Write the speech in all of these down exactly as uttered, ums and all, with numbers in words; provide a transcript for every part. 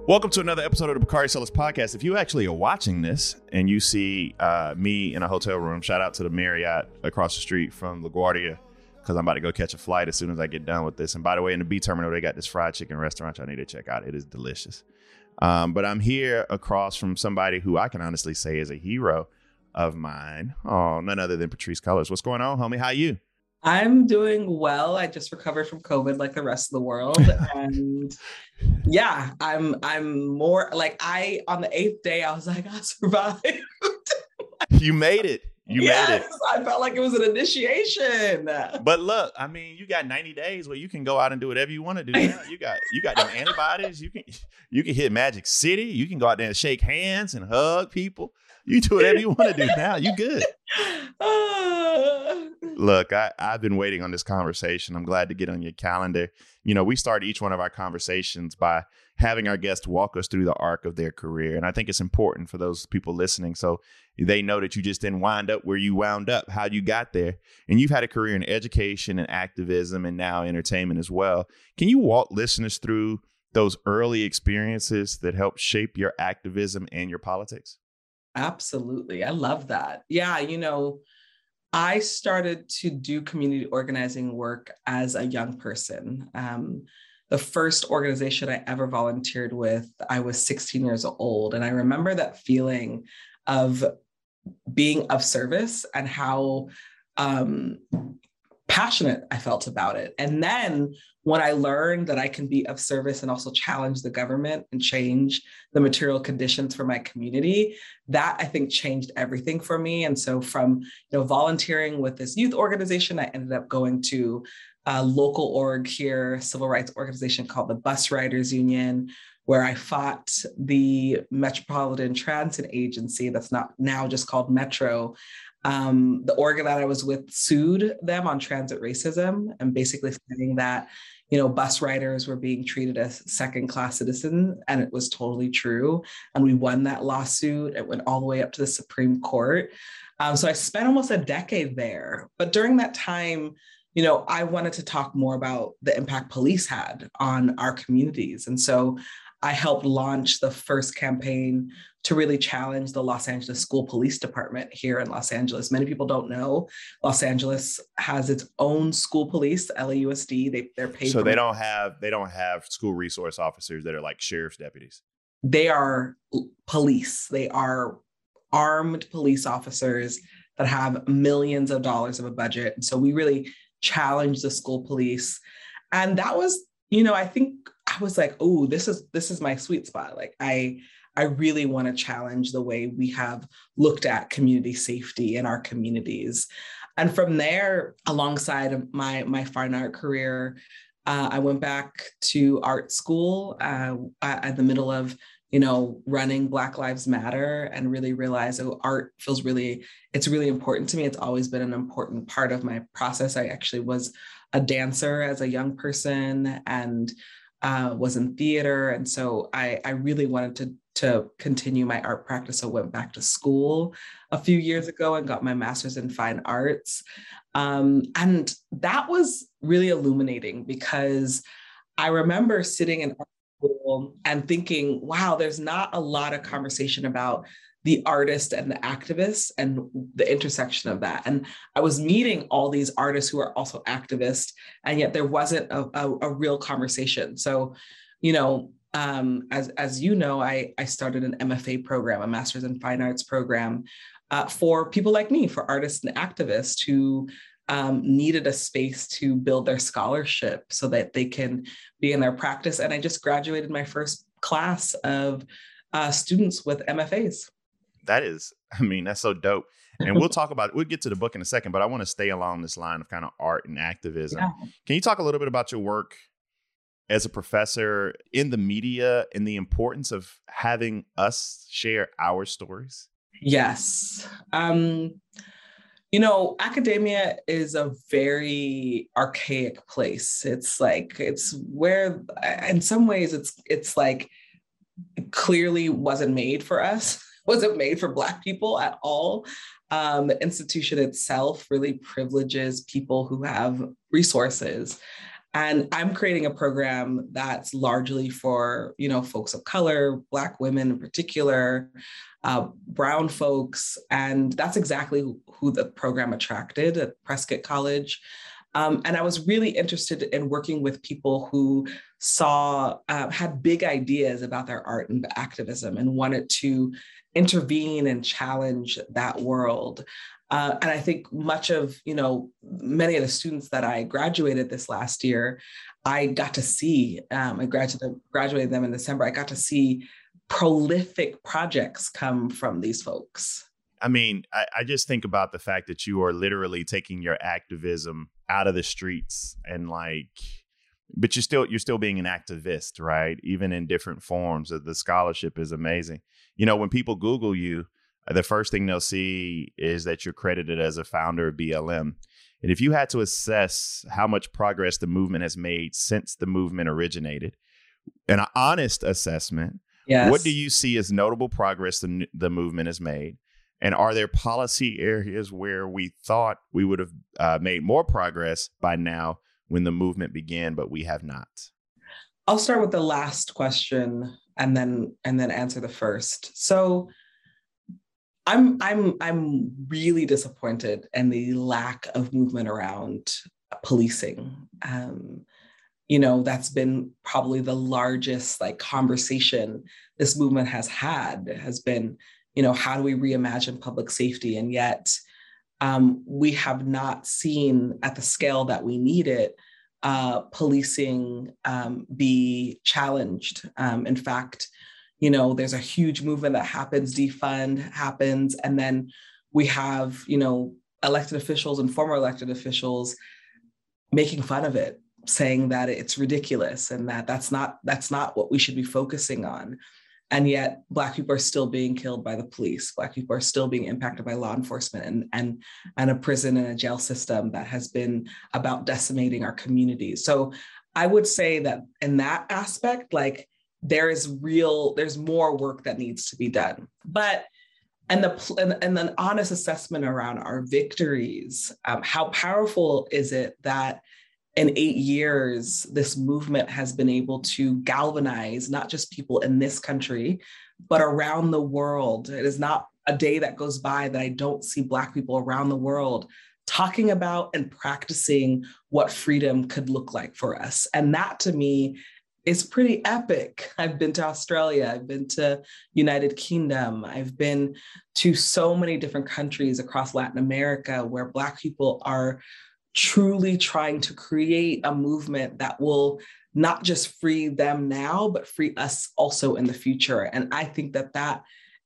Welcome to another episode of the Bakari Sellers Podcast. If you actually are watching this and you see uh, me in a hotel room, shout out to the Marriott across the street from LaGuardia, because I'm about to go catch a flight as soon as I get done with this. And by the way, in the B terminal, they got this fried chicken restaurant I need to check out. It is delicious. Um, but I'm here across from somebody who I can honestly say is a hero of mine. Oh, none other than Patrisse Cullors. What's going on, homie? How you? I'm doing well. I just recovered from COVID like the rest of the world. And yeah, I'm I'm more like I on the eighth day, I was like, I survived. You made it. You yes, made it. I felt like it was an initiation. But look, I mean, you got ninety days where you can go out and do whatever you want to do now. You got you got them antibodies. You can you can hit Magic City. You can go out there and shake hands and hug people. You do whatever you want to do now. You good. Look, I, I've been waiting on this conversation. I'm glad to get on your calendar. You know, we start each one of our conversations by having our guests walk us through the arc of their career. And I think it's important for those people listening so they know that you just didn't wind up where you wound up, how you got there. And you've had a career in education and activism and now entertainment as well. Can you walk listeners through those early experiences that helped shape your activism and your politics? Absolutely. I love that. Yeah, you know, I started to do community organizing work as a young person. Um, the first organization I ever volunteered with, I was sixteen years old. And I remember that feeling of being of service and how um, passionate I felt about it. And then when I learned that I can be of service and also challenge the government and change the material conditions for my community, that I think changed everything for me. And so from, you know, volunteering with this youth organization, I ended up going to a local org here, civil rights organization called the Bus Riders Union, where I fought the Metropolitan Transit Agency, that's not now just called Metro. Um, the org that I was with sued them on transit racism and basically saying that, you know, bus riders were being treated as second-class citizens, and it was totally true. And we won that lawsuit. It went all the way up to the Supreme Court. Um, so I spent almost a decade there. But during that time, you know, I wanted to talk more about the impact police had on our communities. And so I helped launch the first campaign to really challenge the Los Angeles School Police Department here in Los Angeles. Many people don't know Los Angeles has its own school police, L A U S D. They, they're paid. So they don't have they don't have school resource officers that are like sheriff's deputies. They are police. They are armed police officers that have millions of dollars of a budget. And so we really challenged the school police. And that was, you know, I think I was like, oh, this is this is my sweet spot. Like I I really want to challenge the way we have looked at community safety in our communities. And from there, alongside my, my fine art career, uh, I went back to art school uh, in the middle of, you know, running Black Lives Matter and really realized, oh, art feels really, it's really important to me. It's always been an important part of my process. I actually was a dancer as a young person and uh, was in theater. And so I, I really wanted to to continue my art practice. I went back to school a few years ago and got my master's in fine arts. Um, and that was really illuminating because I remember sitting in art school and thinking, wow, there's not a lot of conversation about the artist and the activist and the intersection of that. And I was meeting all these artists who are also activists, and yet there wasn't a, a, a real conversation. So, you know, Um, as, as you know, I, I started an M F A program, a Master's in Fine Arts program uh, for people like me, for artists and activists who um, needed a space to build their scholarship so that they can be in their practice. And I just graduated my first class of uh, students with M F As. That is, I mean, that's so dope. And we'll talk about, we'll get to the book in a second, but I want to stay along this line of kind of art and activism. Yeah. Can you talk a little bit about your work as a professor in the media and the importance of having us share our stories? Yes. Um, you know, academia is a very archaic place. It's like, it's where, in some ways, it's it's like, it clearly wasn't made for us, wasn't made for Black people at all. Um, the institution itself really privileges people who have resources. And I'm creating a program that's largely for, you know, folks of color, Black women in particular, uh, brown folks. And that's exactly who, who the program attracted at Prescott College. Um, and I was really interested in working with people who saw, uh, had big ideas about their art and activism and wanted to intervene and challenge that world. Uh, and I think much of, you know, many of the students that I graduated this last year, I got to see, um, I graduated, graduated them in December, I got to see prolific projects come from these folks. I mean, I, I just think about the fact that you are literally taking your activism out of the streets and like, but you're still, you're still being an activist, right? Even in different forms. The scholarship is amazing. You know, when people Google you, the first thing they'll see is that you're credited as a founder of B L M. And if you had to assess how much progress the movement has made since the movement originated, an honest assessment, yes. What do you see as notable progress the, the movement has made? And are there policy areas where we thought we would have uh, made more progress by now when the movement began, but we have not? I'll start with the last question and then and then answer the first. So I'm I'm I'm really disappointed in the lack of movement around policing. Um, you know, that's been probably the largest like conversation this movement has had, has been, you know, how do we reimagine public safety? And yet um, we have not seen at the scale that we need it, uh, policing um, be challenged. Um, in fact, you know, there's a huge movement that happens, defund happens, and then we have, you know, elected officials and former elected officials making fun of it, saying that it's ridiculous and that that's not that's not what we should be focusing on. And yet Black people are still being killed by the police. Black people are still being impacted by law enforcement and, and, and a prison and a jail system that has been about decimating our communities. So I would say that in that aspect, like there is real, there's more work that needs to be done. But, and the and, and an honest assessment around our victories, um, how powerful is it that in eight years, this movement has been able to galvanize not just people in this country, but around the world. It is not a day that goes by that I don't see Black people around the world talking about and practicing what freedom could look like for us. And that to me is pretty epic. I've been to Australia, I've been to United Kingdom, I've been to so many different countries across Latin America where Black people are truly trying to create a movement that will not just free them now, but free us also in the future. And I think that that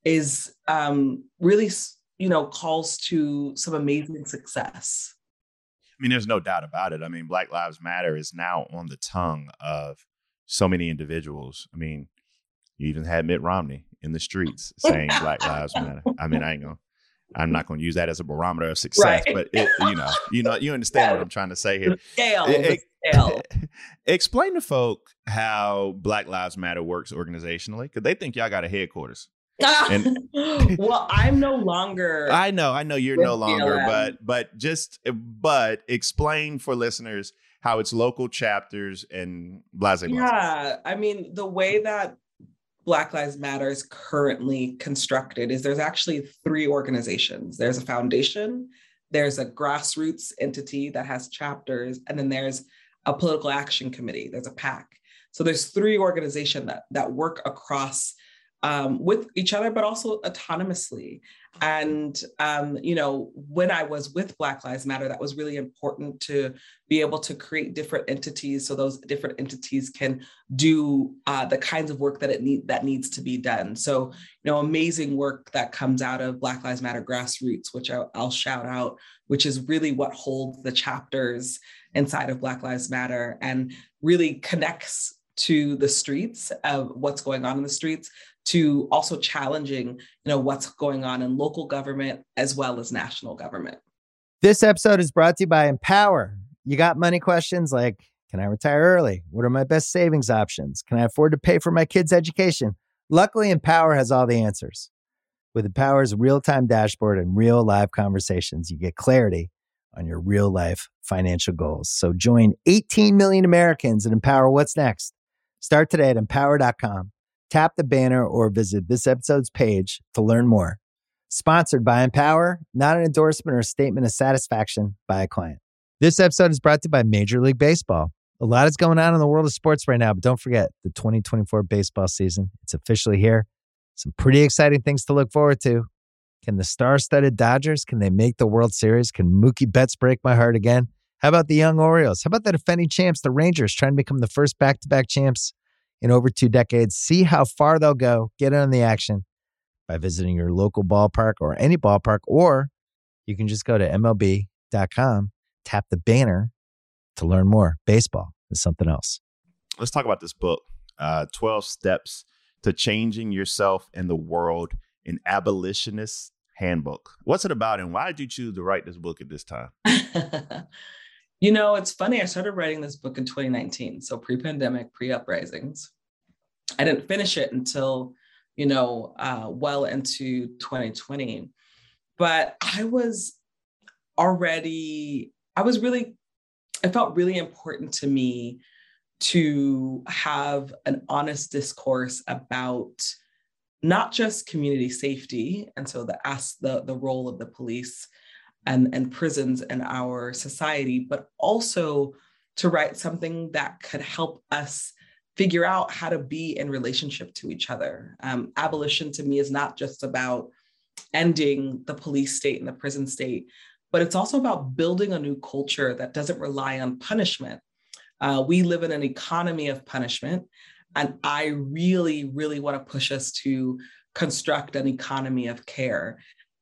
is um, really, you know, calls to some amazing success. I mean, there's no doubt about it. I mean, Black Lives Matter is now on the tongue of so many individuals. I mean, you even had Mitt Romney in the streets saying Black Lives Matter. I mean, I ain't gonna I'm not going to use that as a barometer of success, right. But it, you know, you know, you understand what I'm trying to say here. The scale, it, the scale. Explain to folk how Black Lives Matter works organizationally, because they think y'all got a headquarters. And, well, I'm no longer. I know, I know you're no longer, B L M. but but just but explain for listeners how it's local chapters and blah, blah, blah. Yeah, I mean, the way that Black Lives Matter is currently constructed is there's actually three organizations. There's a foundation, there's a grassroots entity that has chapters, and then there's a political action committee, there's a PAC. So there's three organizations that, that work across um, with each other, but also autonomously. And, um, you know, when I was with Black Lives Matter, that was really important to be able to create different entities so those different entities can do uh, the kinds of work that it need that needs to be done. So, you know, amazing work that comes out of Black Lives Matter Grassroots, which I'll, I'll shout out, which is really what holds the chapters inside of Black Lives Matter and really connects to the streets of what's going on in the streets, to also challenging, you know, what's going on in local government as well as national government. This episode is brought to you by Empower. You got money questions like, can I retire early? What are my best savings options? Can I afford to pay for my kids' education? Luckily, Empower has all the answers. With Empower's real-time dashboard and real live conversations, you get clarity on your real life financial goals. So join eighteen million Americans and empower what's next. Start today at empower dot com. Tap the banner or visit this episode's page to learn more. Sponsored by Empower, not an endorsement or a statement of satisfaction by a client. This episode is brought to you by Major League Baseball. A lot is going on in the world of sports right now, but don't forget the twenty twenty-four baseball season. It's officially here. Some pretty exciting things to look forward to. Can the star-studded Dodgers, can they make the World Series? Can Mookie Betts break my heart again? How about the young Orioles? How about the defending champs, the Rangers, trying to become the first back-to-back champs in over two decades? See how far they'll go. Get in on the action by visiting your local ballpark or any ballpark, or you can just go to M L B dot com, tap the banner to learn more. Baseball is something else. Let's talk about this book, uh, twelve Steps to Changing Yourself and the World, an Abolitionist Handbook. What's it about, and why did you choose to write this book at this time? You know, it's funny. I started writing this book in twenty nineteen, so pre-pandemic, pre-uprisings. I didn't finish it until, you know, uh, well into twenty twenty. But I was already, I was really, it felt really important to me to have an honest discourse about not just community safety, and so the ask the, the role of the police and, and prisons in our society, but also to write something that could help us figure out how to be in relationship to each other. Um, abolition to me is not just about ending the police state and the prison state, but it's also about building a new culture that doesn't rely on punishment. Uh, we live in an economy of punishment, and I really, really want to push us to construct an economy of care.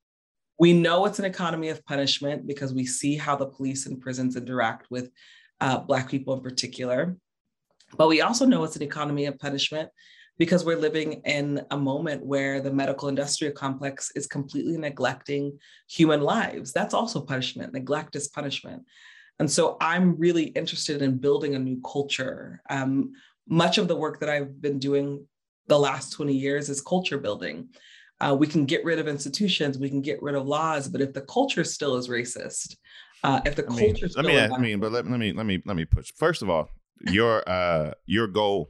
We know it's an economy of punishment because we see how the police and prisons interact with uh, Black people in particular. But we also know it's an economy of punishment because we're living in a moment where the medical industrial complex is completely neglecting human lives. That's also punishment. Neglect is punishment. And so I'm really interested in building a new culture. Um, much of the work that I've been doing the last twenty years is culture building. Uh, we can get rid of institutions, we can get rid of laws, but if the culture still is racist, uh, if the I mean, culture let me, I mean, but let, let me, let me, let me push. First of all, your, uh, your goal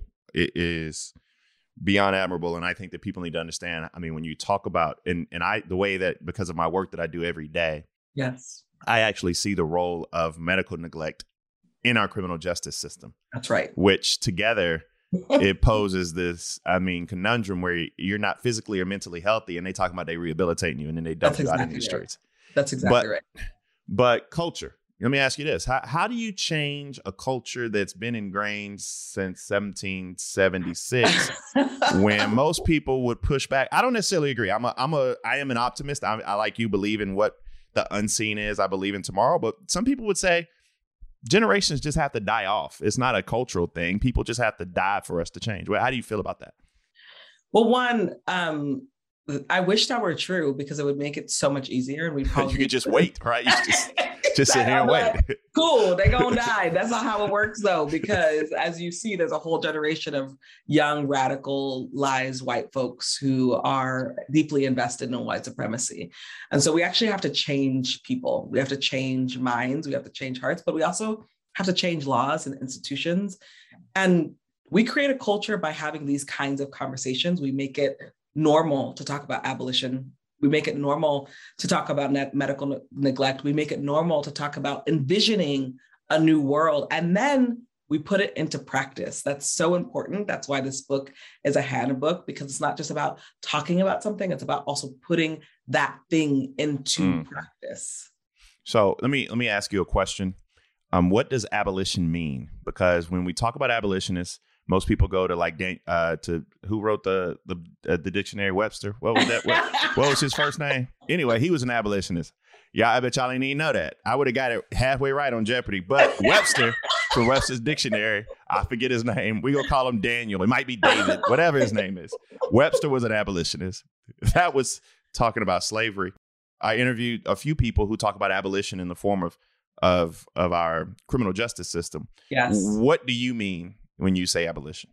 is beyond admirable, and I think that people need to understand. I mean, when you talk about, and and I, the way that because of my work that I do every day, yes, I actually see the role of medical neglect in our criminal justice system. That's right. Which together, it poses this, I mean, conundrum where you're not physically or mentally healthy, and they talk about they rehabilitating you, and then they dump you out in the streets. That's exactly right. But culture. Let me ask you this. How how do you change a culture that's been ingrained since seventeen seventy-six when most people would push back? I don't necessarily agree. I'm a, I'm a, I am an optimist. I, I like you believe in what the unseen is. I believe in tomorrow. But some people would say generations just have to die off. It's not a cultural thing. People just have to die for us to change. Well, how do you feel about that? Well, one, um, I wish that were true because it would make it so much easier. And we probably you could just wait, right? You just just sit here and wait. Like, cool, they're gonna die. That's not how it works, though, because as you see, there's a whole generation of young, radicalized white folks who are deeply invested in white supremacy. And so we actually have to change people. We have to change minds. We have to change hearts, but we also have to change laws and institutions. And we create a culture by having these kinds of conversations. We make it normal to talk about abolition. We make it normal to talk about net medical ne- neglect. We make it normal to talk about envisioning a new world. And then we put it into practice. That's so important. That's why this book is a handbook, because it's not just about talking about something. It's about also putting that thing into mm. practice. So let me let me ask you a question. Um, what does abolition mean? Because when we talk about abolitionists, most people go to like uh, to who wrote the the uh, the dictionary, Webster. What was that? What, what was his first name? Anyway, he was an abolitionist. Yeah, I bet y'all didn't even know that. I would have got it halfway right on Jeopardy. But Webster, from Webster's dictionary, I forget his name. We gonna call him Daniel. It might be David, whatever his name is. Webster was an abolitionist. That was talking about slavery. I interviewed a few people who talk about abolition in the form of of of our criminal justice system. Yes. What do you mean when you say abolition?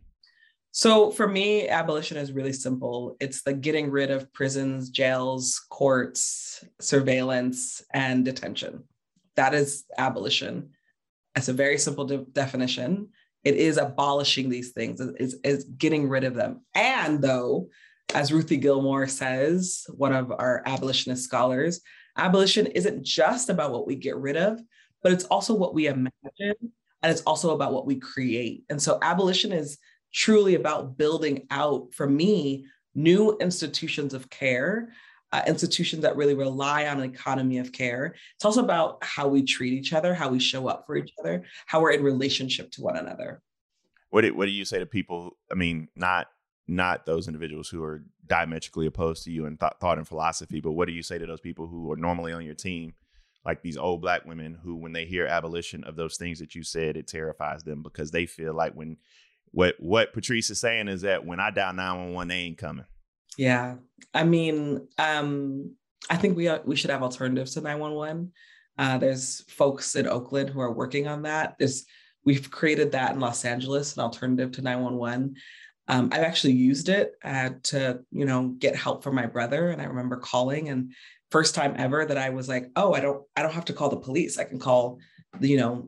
So for me, abolition is really simple. It's the getting rid of prisons, jails, courts, surveillance, and detention. That is abolition. That's a very simple de- definition. It is abolishing these things, it's, it's getting rid of them. And though, as Ruthie Gilmore says, one of our abolitionist scholars, abolition isn't just about what we get rid of, but it's also what we imagine, and it's also about what we create. And so abolition is truly about building out, for me, new institutions of care, uh, institutions that really rely on an economy of care. It's also about how we treat each other, how we show up for each other, how we're in relationship to one another. What do, what do you say to people? I mean, not not those individuals who are diametrically opposed to you in th- thought and philosophy, but what do you say to those people who are normally on your team, like these old Black women who, when they hear abolition of those things that you said, it terrifies them because they feel like when what what Patrice is saying is that when I dial nine one one, they ain't coming. Yeah, I mean, um, I think we are, we should have alternatives to nine one one. Uh, there's folks in Oakland who are working on that. There's we've created that in Los Angeles, an alternative to nine one one. Um, I've actually used it uh, to, you know, get help from my brother. And I remember calling, and first time ever that I was like, oh, I don't, I don't have to call the police. I can call the, you know,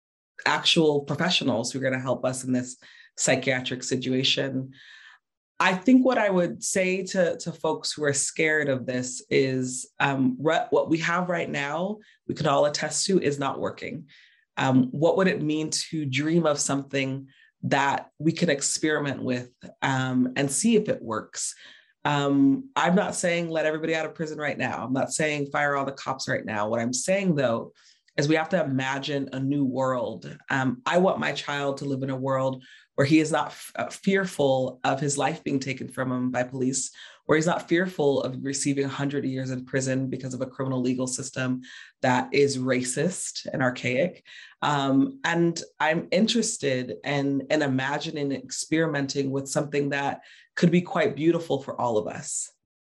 actual professionals who are going to help us in this psychiatric situation. I think what I would say to, to folks who are scared of this is um, re- what we have right now, we can all attest to, is not working. Um, what would it mean to dream of something that we can experiment with um, and see if it works? Um, I'm not saying let everybody out of prison right now. I'm not saying fire all the cops right now. What I'm saying, though, is we have to imagine a new world. Um, I want my child to live in a world where he is not f- uh, fearful of his life being taken from him by police, where he's not fearful of receiving one hundred years in prison because of a criminal legal system that is racist and archaic. Um, and I'm interested in, in imagining and experimenting with something that could be quite beautiful for all of us.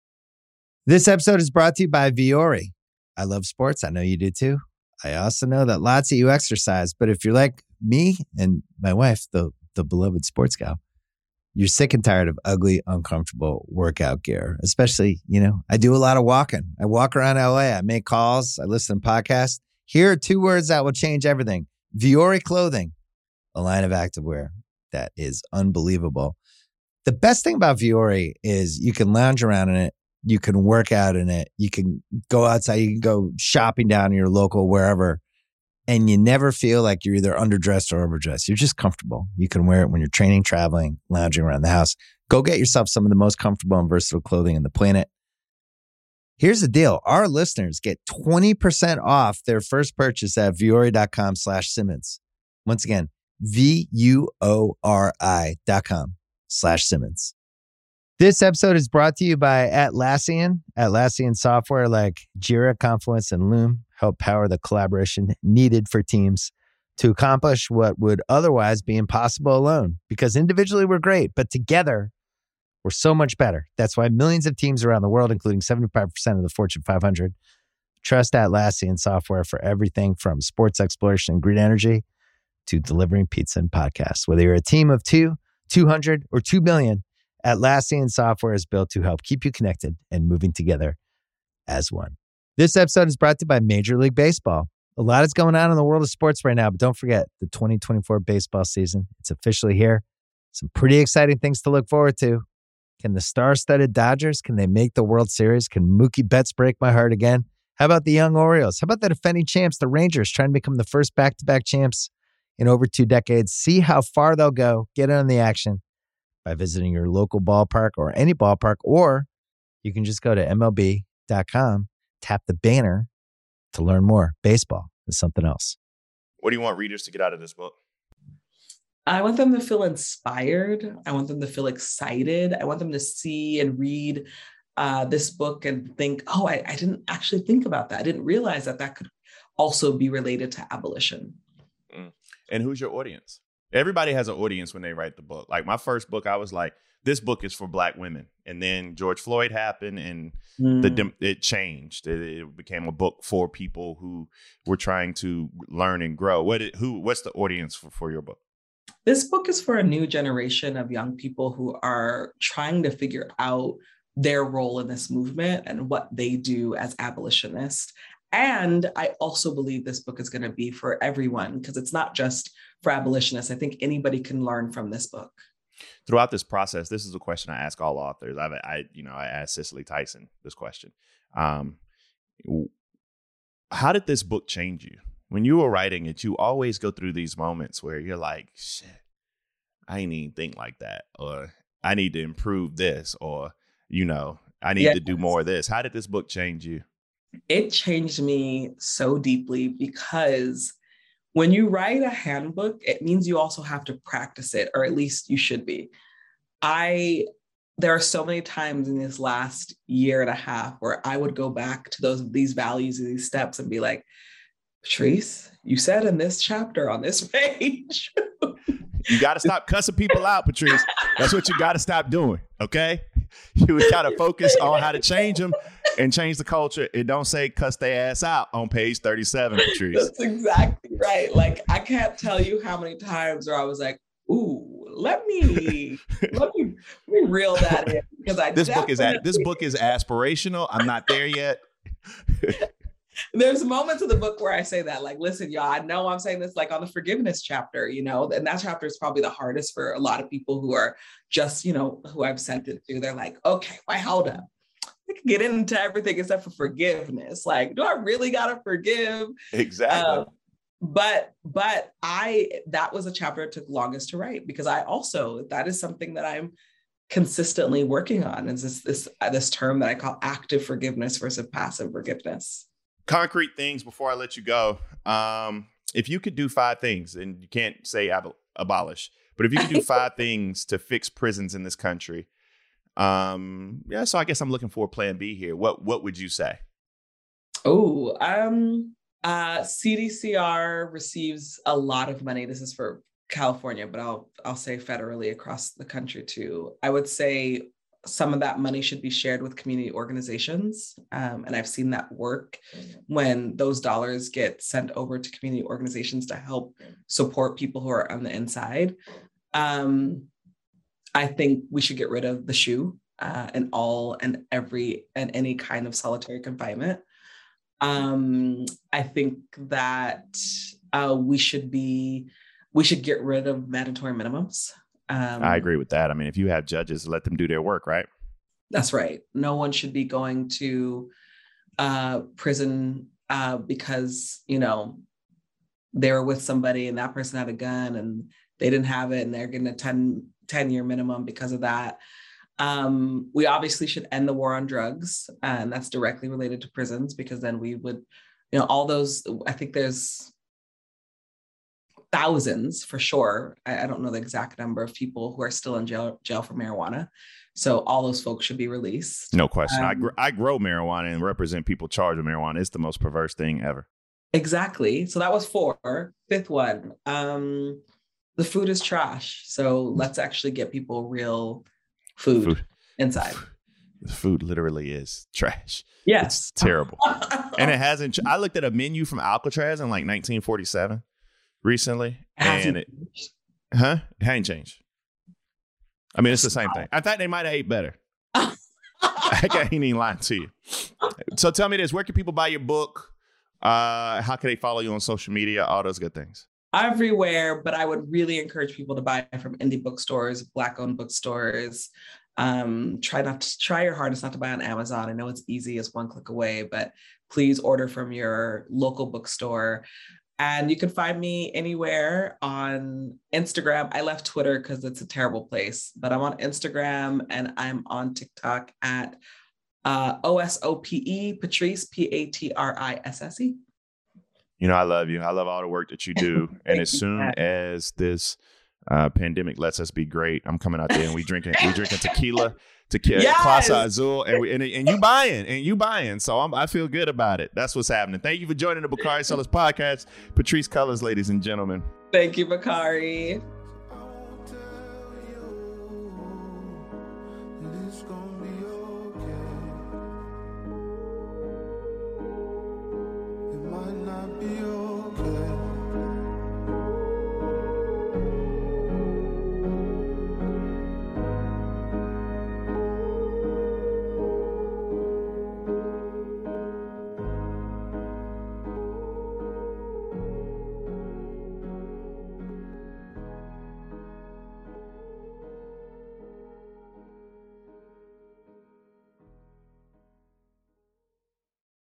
This episode is brought to you by Vuori. I love sports. I know you do too. I also know that lots of you exercise, but if you're like me and my wife, the, the beloved sports gal, you're sick and tired of ugly, uncomfortable workout gear. Especially, you know, I do a lot of walking. I walk around L A. I make calls. I listen to podcasts. Here are two words that will change everything. Vuori Clothing, a line of activewear that is unbelievable. The best thing about Vuori is you can lounge around in it. You can work out in it. You can go outside. You can go shopping down in your local wherever. And you never feel like you're either underdressed or overdressed. You're just comfortable. You can wear it when you're training, traveling, lounging around the house. Go get yourself some of the most comfortable and versatile clothing on the planet. Here's the deal. Our listeners get twenty percent off their first purchase at vuori.com slash Simmons. Once again, V-U-O-R-I dot com slash Simmons. This episode is brought to you by Atlassian. Atlassian software like Jira, Confluence, and Loom help power the collaboration needed for teams to accomplish what would otherwise be impossible alone. Because individually we're great, but together we're so much better. That's why millions of teams around the world, including seventy-five percent of the Fortune five hundred, trust Atlassian software for everything from sports exploration and green energy to delivering pizza and podcasts. Whether you're a team of two, two hundred, or two million, Atlassian software is built to help keep you connected and moving together as one. This episode is brought to you by Major League Baseball. A lot is going on in the world of sports right now, but don't forget the twenty twenty-four baseball season. It's officially here. Some pretty exciting things to look forward to. Can the star-studded Dodgers, can they make the World Series? Can Mookie Betts break my heart again? How about the young Orioles? How about the defending champs, the Rangers, trying to become the first back-to-back champs in over two decades? See how far they'll go. Get in on the action by visiting your local ballpark or any ballpark, or you can just go to M L B dot com, tap the banner to learn more. Baseball is something else. What do you want readers to get out of this book? I want them to feel inspired. I want them to feel excited. I want them to see and read uh, this book and think, oh, I, I didn't actually think about that. I didn't realize that that could also be related to abolition. Mm. And who's your audience? Everybody has an audience when they write the book. Like my first book, I was like, this book is for Black women. And then George Floyd happened and mm. the it changed. It, it became a book for people who were trying to learn and grow. What it, who what's the audience for, for your book? This book is for a new generation of young people who are trying to figure out their role in this movement and what they do as abolitionists. And I also believe this book is going to be for everyone because it's not just for abolitionists. I think anybody can learn from this book. Throughout this process, this is a question I ask all authors. I've, I, you know, I asked Cicely Tyson this question. Um, how did this book change you? When you were writing it, you always go through these moments where you're like, shit, I ain't even think like that. Or I need to improve this. Or, you know, I need yes. to do more of this. How did this book change you? It changed me so deeply because when you write a handbook, it means you also have to practice it, or at least you should be. I, there are so many times in this last year and a half where I would go back to those, these values and these steps and be like, Patrice, you said in this chapter on this page. You got to stop cussing people out, Patrice. That's what you got to stop doing. Okay. You got to focus on how to change them and change the culture. It don't say cuss their ass out on page thirty-seven, Patrice. That's exactly right. Like, I can't tell you how many times where I was like, ooh, let me, let me, let me reel that in. Because I this book is this book is aspirational. I'm not there yet. There's moments of the book where I say that, like, listen, y'all, I know I'm saying this like on the forgiveness chapter, you know, and that chapter is probably the hardest for a lot of people who are just, you know, who I've sent it to. They're like, okay, wait, hold up. I can get into everything except for forgiveness. Like, do I really got to forgive? Exactly. Um, but, but I, that was a chapter it took longest to write because I also, that is something that I'm consistently working on is this, this, uh, this term that I call active forgiveness versus passive forgiveness. Concrete things before I let you go. Um, if you could do five things, and you can't say ab- abolish, but if you could do five things to fix prisons in this country, um, yeah. So I guess I'm looking for a plan B here. What What would you say? Oh, um, uh, C D C R receives a lot of money. This is for California, but I'll I'll say federally across the country too. I would say some of that money should be shared with community organizations. Um, and I've seen that work when those dollars get sent over to community organizations to help support people who are on the inside. Um, I think we should get rid of the shoe uh, and all and every and any kind of solitary confinement. Um, I think that uh, we should be, we should get rid of mandatory minimums. Um, I agree with that. I mean, if you have judges, let them do their work, right? That's right. No one should be going to uh, prison uh, because, you know, they were with somebody and that person had a gun and they didn't have it and they're getting a ten, ten year minimum because of that. Um, we obviously should end the war on drugs, and that's directly related to prisons because then we would, you know, all those, I think there's thousands for sure. I, I don't know the exact number of people who are still in jail, jail for marijuana. So all those folks should be released. No question. Um, I, gr- I grow marijuana and represent people charged with marijuana. It's the most perverse thing ever. Exactly. So that was four. Fifth one. Um, the food is trash. So let's actually get people real food, food. inside. The food literally is trash. Yes. It's terrible. And it hasn't. I looked at a menu from Alcatraz in like nineteen forty-seven recently. And it, huh? It hadn't changed. I mean, it's the same thing. I thought they might have ate better. I ain't even lying to you. So tell me this, where can people buy your book? Uh, how can they follow you on social media? All those good things. Everywhere, but I would really encourage people to buy from indie bookstores, Black-owned bookstores. Um, try not to try your hardest not to buy on Amazon. I know it's easy, it's one click away, but please order from your local bookstore. And you can find me anywhere on Instagram. I left Twitter because it's a terrible place, but I'm on Instagram and I'm on TikTok at uh, O S O P E, Patrice, P A T R I S S E. You know, I love you. I love all the work that you do. And as soon as this uh, pandemic lets us be great, I'm coming out there and we drinking, we drinking tequila, tequila, yes! Clase Azul, and, we, and and you buying, and you buying. So I'm, I feel good about it. That's what's happening. Thank you for joining the Bakari Sellers podcast. Patrice Cullors, ladies and gentlemen. Thank you, Bakari.